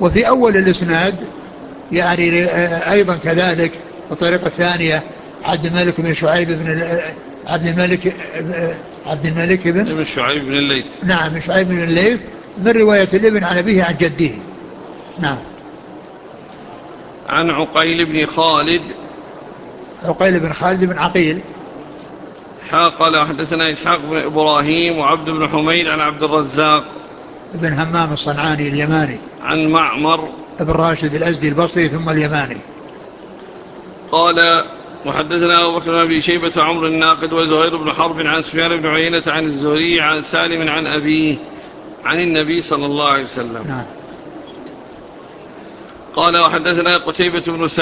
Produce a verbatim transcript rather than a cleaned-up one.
وفي أول الإسناد يعني أيضا كذلك الطريقة الثانية عبد الملك بن شعيب بن عبد الملك عبد الملك بن ابن شعيب بن الليث. نعم، شعيب بن الليث من رواية الابن عن أبيه عن جده. نعم. عن عقيل بن خالد. عقيل بن خالد بن عقيل. قال حدثنا إسحاق بن إبراهيم وعبد بن حميد عن عبد الرزاق بن همام الصنعاني اليماني عن معمر ابن راشد الأزدي البصري ثم اليماني. قال وحدثنا أبو بكر بن أبي شيبة وعمر الناقد وزهير بن حرب عن سفيان بن عيينة عن الزهري عن سالم عن أبيه عن النبي صلى الله عليه وسلم. نعم. قال وحدثنا قتيبة بن